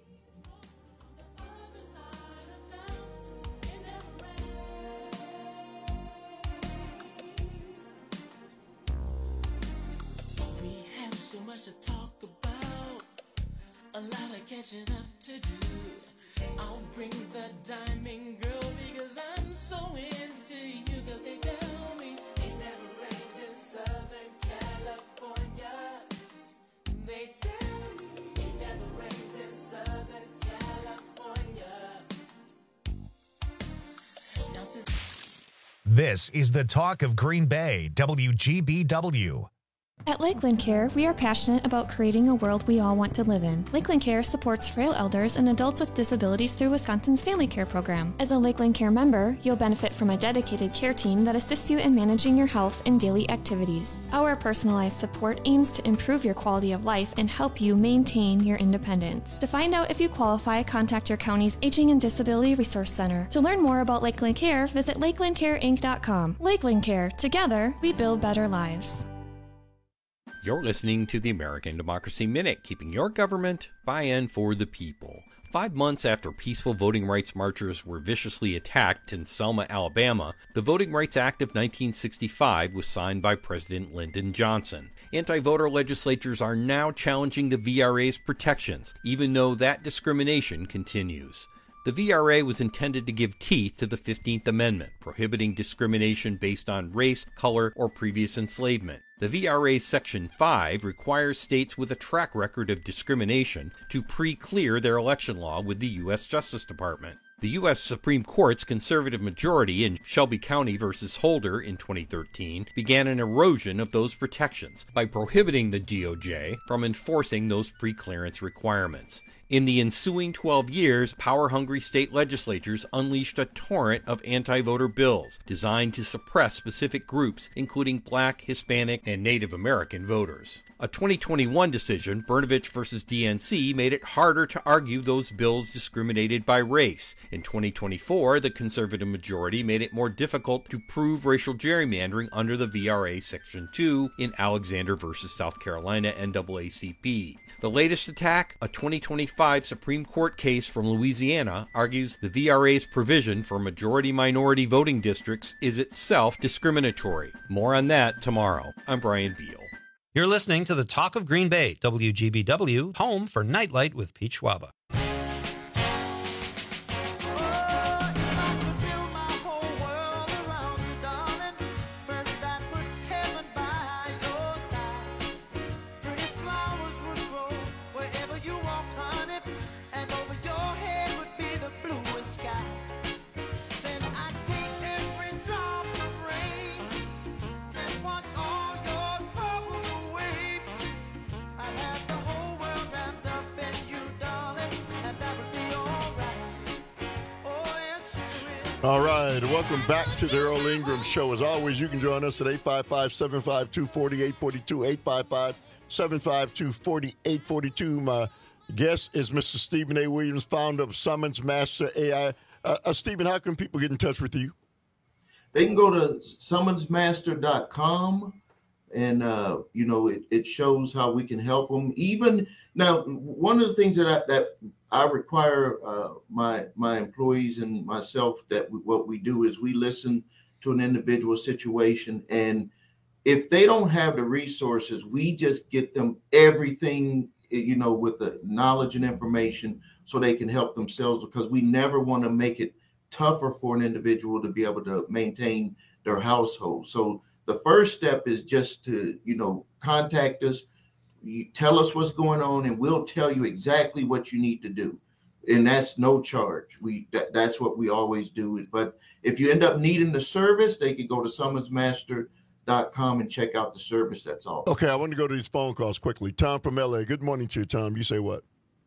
We have so much to talk about, a lot of catching up to do. I'll bring the diamond girl because I'm so into you, because they tell me it never rains in Southern California. They tell me it never rains in Southern California. Now since This is the talk of Green Bay, WGBW. At Lakeland Care, we are passionate about creating a world we all want to live in. Lakeland Care supports frail elders and adults with disabilities through Wisconsin's Family Care Program. As a Lakeland Care member, you'll benefit from a dedicated care team that assists you in managing your health and daily activities. Our personalized support aims to improve your quality of life and help you maintain your independence. To find out if you qualify, contact your county's Aging and Disability Resource Center. To learn more about Lakeland Care, visit lakelandcareinc.com. Lakeland Care. Together, we build better lives. You're listening to the American Democracy Minute, keeping your government by and for the people. 5 months after peaceful voting rights marchers were viciously attacked in Selma, Alabama, the Voting Rights Act of 1965 was signed by President Lyndon Johnson. Anti-voter legislatures are now challenging the VRA's protections, even though that discrimination continues. The VRA was intended to give teeth to the 15th Amendment, prohibiting discrimination based on race, color, or previous enslavement. The VRA's Section 5 requires states with a track record of discrimination to pre-clear their election law with the U.S. Justice Department. The U.S. Supreme Court's conservative majority in Shelby County v. Holder in 2013 began an erosion of those protections by prohibiting the DOJ from enforcing those pre-clearance requirements. In the ensuing 12 years, power-hungry state legislatures unleashed a torrent of anti-voter bills designed to suppress specific groups, including Black, Hispanic, and Native American voters. A 2021 decision, Brnovich v. DNC, made it harder to argue those bills discriminated by race. In 2024, the conservative majority made it more difficult to prove racial gerrymandering under the VRA Section 2 in Alexander v. South Carolina NAACP. The latest attack, a 2025 Supreme Court case from Louisiana, argues the VRA's provision for majority-minority voting districts is itself discriminatory. More on that tomorrow. I'm Brian Beal. You're listening to the Talk of Green Bay, WGBW, home for Nightlight with Pete Schwaba. All right, welcome back to the Earl Ingram Show. As always, you can join us at 855-752-4842, 855-752-4842. My guest is Mr. Stephen A. Williams, founder of Summons Master AI. Stephen, how can people get in touch with you? They can go to summonsmaster.com, and, it shows how we can help them. Even now, one of the things that I require my employees and myself what we do is we listen to an individual situation, and if they don't have the resources, we just get them everything, with the knowledge and information so they can help themselves, because we never want to make it tougher for an individual to be able to maintain their household. So the first step is just to, contact us. You tell us what's going on, and we'll tell you exactly what you need to do. And that's no charge. That's what we always do. But if you end up needing the service, they could go to summonsmaster.com and check out the service. That's all. Okay, I want to go to these phone calls quickly. Tom from LA. Good morning to you, Tom. You say what?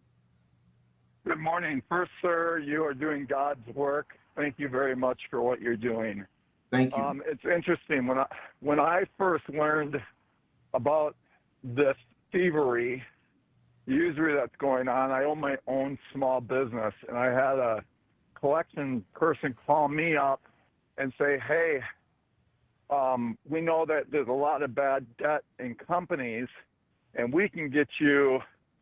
Good morning. First, sir, you are doing God's work. Thank you very much for what you're doing. Thank you. It's interesting. When I first learned about this thievery, usury that's going on, I own my own small business, and I had a collection person call me up and say, hey, we know that there's a lot of bad debt in companies, and we can get you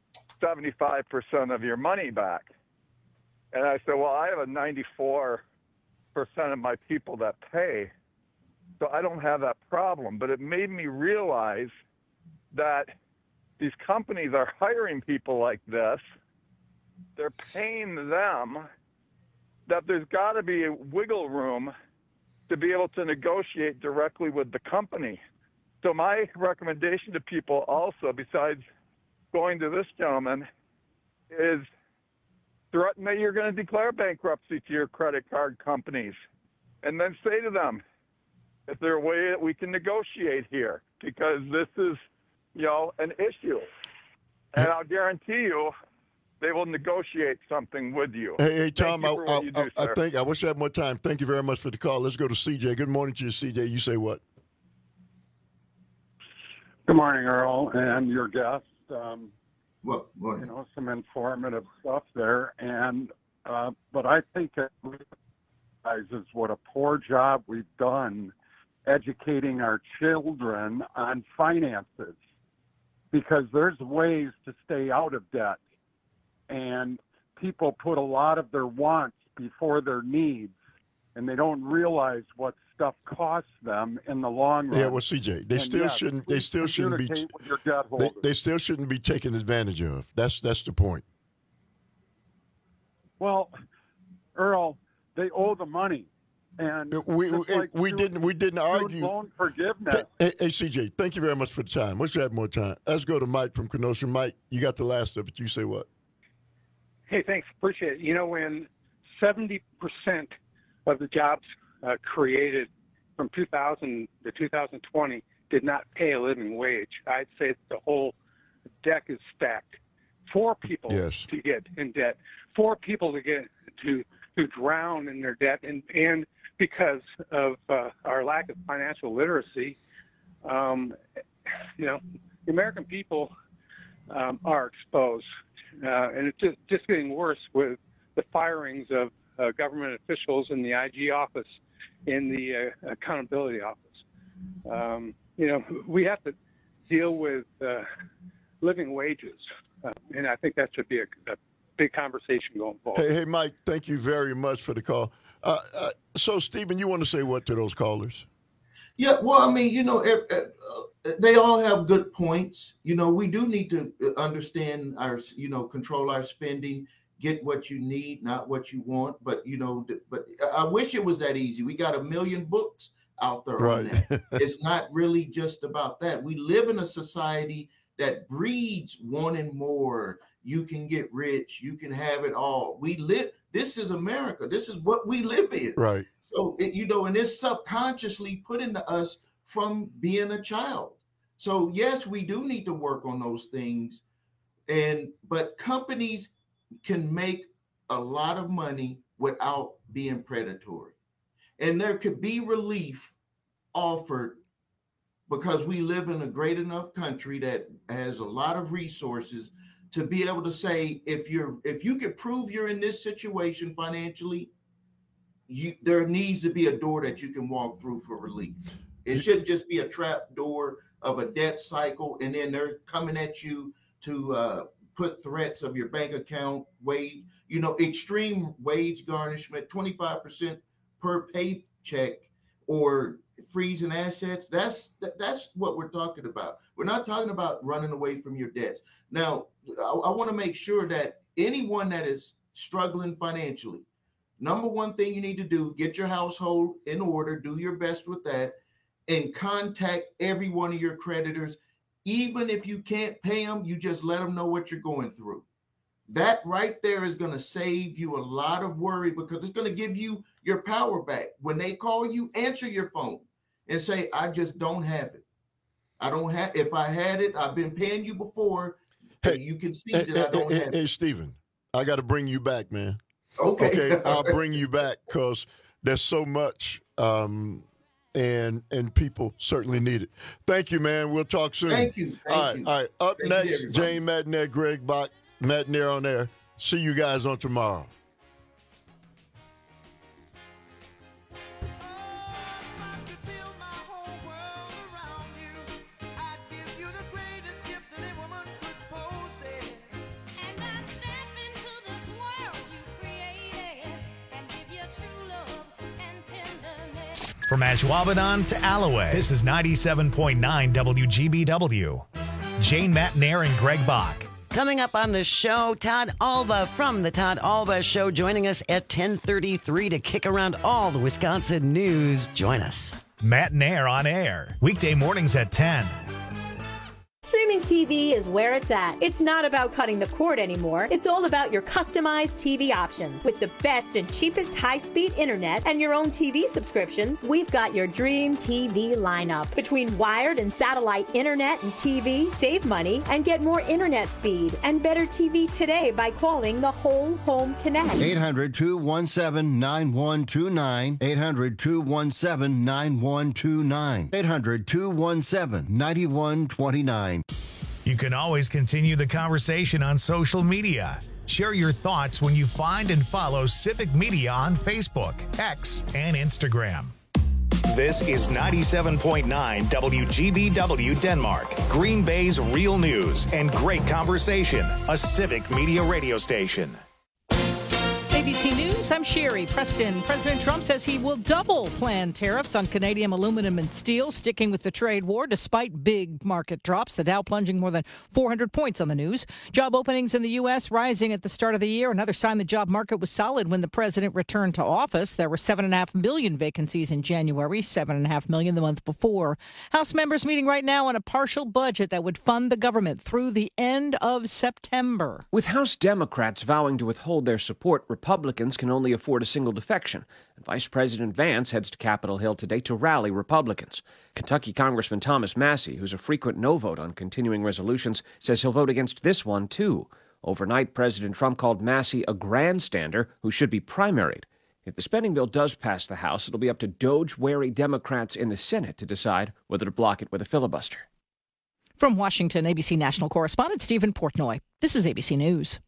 75% of your money back. And I said, well, I have a 94% of my people that pay, so I don't have that problem. But it made me realize that these companies are hiring people like this. They're paying them, that there's got to be a wiggle room to be able to negotiate directly with the company. So my recommendation to people also, besides going to this gentleman, is threaten that you're going to declare bankruptcy to your credit card companies, and then say to them, is there a way that we can negotiate here? Because this is an issue. And I'll guarantee you they will negotiate something with you. Hey, Tom, Thank you for what you do, I sir. think I wish I had more time. Thank you very much for the call. Let's go to CJ. Good morning to you, CJ. You say what? Good morning, Earl, and your guest. Well, some informative stuff there, and but I think it realizes what a poor job we've done educating our children on finances, because there's ways to stay out of debt, and people put a lot of their wants before their needs, and they don't realize what stuff costs them in the long run. Yeah, well, CJ, they still shouldn't be. With your debt holders. They still shouldn't be taken advantage of. That's the point. Well, Earl, they owe the money, and we didn't argue. Loan forgiveness. Hey, CJ, thank you very much for the time. Wish you had more time. Let's go to Mike from Kenosha. Mike, you got the last of it. You say what? Hey, thanks. Appreciate it. When 70% of the jobs created from 2000 to 2020 did not pay a living wage, I'd say the whole deck is stacked. 4 people to get in debt, 4 people to get to drown in their debt, and because of our lack of financial literacy, the American people are exposed, and it's just getting worse with the firings of government officials in the IG office, in the accountability office. We have to deal with living wages, and I think that should be a big conversation going forward. Hey, Mike, thank you very much for the call. So, Stephen, you want to say what to those callers? Yeah, well, I mean, they all have good points. We do need to understand our, control our spending, get what you need, not what you want. But I wish it was that easy. We got 1 million books out there on that. It's not really just about that. We live in a society that breeds wanting more. You can get rich. You can have it all. This is America. This is what we live in. Right. So, and it's subconsciously put into us from being a child. So, yes, we do need to work on those things. But companies can make a lot of money without being predatory. And there could be relief offered because we live in a great enough country that has a lot of resources to be able to say, if you can prove you're in this situation financially, there needs to be a door that you can walk through for relief. It shouldn't just be a trap door of a debt cycle, and then they're coming at you to put threats of your bank account, wage, extreme wage garnishment, 25% per paycheck, or freezing assets. That's what we're talking about. We're not talking about running away from your debts. Now, I want to make sure that anyone that is struggling financially, number one thing you need to do, get your household in order, do your best with that, and contact every one of your creditors. Even if you can't pay them, you just let them know what you're going through. That right there is going to save you a lot of worry, because it's going to give you your power back. When they call you, answer your phone and say, I just don't have it. If I had it, I've been paying you before. Hey, you can see that I don't have it. Hey, Stephen, I got to bring you back, man. Okay. I'll bring you back, because there's so much, and people certainly need it. Thank you, man. We'll talk soon. Thank you. All right. Up next, Jane Matenaer, Greg Bach, Matenaer on Air. See you guys on tomorrow. From Ashwaubenon to Alloway, this is 97.9 WGBW. Jane Matenaer and Greg Bach. Coming up on the show, Todd Alba from The Todd Alba Show joining us at 10:33 to kick around all the Wisconsin news. Join us. Matenaer on Air, weekday mornings at 10. Streaming Streaming TV is where it's at. It's not about cutting the cord anymore. It's all about your customized TV options. With the best and cheapest high-speed internet and your own TV subscriptions, we've got your dream TV lineup. Between wired and satellite internet and TV, save money and get more internet speed and better TV today by calling the Whole Home Connect. 800-217-9129. 800-217-9129. 800-217-9129. You can always continue the conversation on social media. Share your thoughts when you find and follow Civic Media on Facebook, X, and Instagram. This is 97.9 WGBW Denmark, Green Bay's real news and great conversation, a Civic Media radio station. ABC News, I'm Sherry Preston. President Trump says he will double planned tariffs on Canadian aluminum and steel, sticking with the trade war despite big market drops. The Dow plunging more than 400 points on the news. Job openings in the U.S. rising at the start of the year. Another sign the job market was solid when the president returned to office. There were 7.5 million vacancies in January, 7.5 million the month before. House members meeting right now on a partial budget that would fund the government through the end of September. With House Democrats vowing to withhold their support, Republicans can only afford a single defection, and Vice President Vance heads to Capitol Hill today to rally Republicans. Kentucky Congressman Thomas Massie, who's a frequent no vote on continuing resolutions, says he'll vote against this one, too. Overnight, President Trump called Massie a grandstander who should be primaried. If the spending bill does pass the House, it'll be up to Doge-wary Democrats in the Senate to decide whether to block it with a filibuster. From Washington, ABC national correspondent Stephen Portnoy. This is ABC News.